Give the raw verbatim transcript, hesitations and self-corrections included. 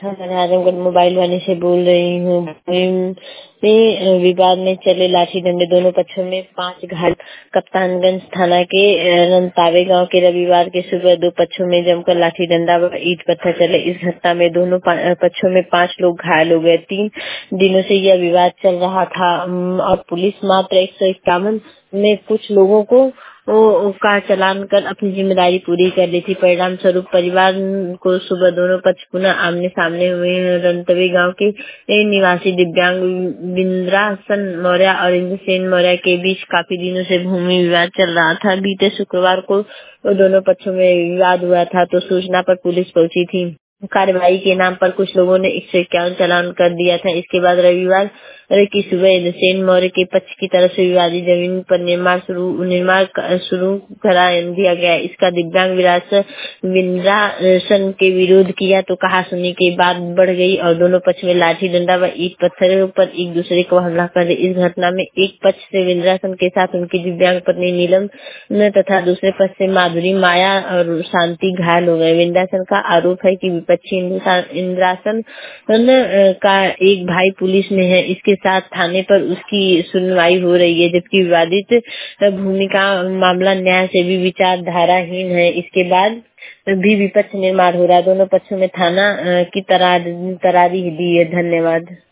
हाँ, मैं आजमगढ़ मोबाइल वाले से बोल रही हूँ। में विवाद में चले लाठी डंडे दोनों पक्षों में पांच घायल। कप्तानगंज थाना के रंतावे गांव के रविवार के सुबह दो पक्षों में जमकर लाठी डंडा व ईंट पत्थर चले। इस घटना में दोनों पक्षों में पांच लोग घायल हो गए। तीन दिनों से यह विवाद चल रहा था और पुलिस मात्र एक सौ इक्यावन में कुछ लोगों को वो का चालान कर अपनी जिम्मेदारी पूरी कर ली थी। परिणाम स्वरूप परिवार को सुबह दोनों पक्ष पुनः आमने सामने हुए। रंतवे गांव के निवासी दिव्यांग विंद्रासन मौर्य और इंद्रसेन मौर्य के बीच काफी दिनों से भूमि विवाद चल रहा था। बीते शुक्रवार को दोनों पक्षों में विवाद हुआ था तो सूचना पर पुलिस पहुंची थी। कार्रवाई के नाम पर कुछ लोगों ने एक सौ इक्यावन चालान कर दिया था। इसके बाद रविवार की सुबह इंद्रसेन मौर्य के पक्ष की तरफ से विवादित जमीन पर निर्माण शुरू निर्माण शुरू करा दिया गया। इसका दिव्यांग विरासत विंद्रासन के विरोध किया तो कहा सुनी की बात बढ़ गई और दोनों पक्ष में लाठी डंडा व ईंट पत्थरों पर एक दूसरे को हमला कर दिया। इस घटना में एक पक्ष से विंद्रासन के साथ उनकी दिव्यांग पत्नी नीलम तथा दूसरे पक्ष से माधुरी माया और शांति घायल हो गए। विंद्रासन का आरोप है कि विपक्षी इंद्रासन का एक भाई पुलिस में है। इसके साथ थाने पर उसकी सुनवाई हो रही है, जबकि विवादित भूमि का मामला न्याय से भी विचारधाराहीन है। इसके बाद भी विपक्ष निर्माण हो रहा है। दोनों पक्षों में थाना की तरारी दी है। धन्यवाद।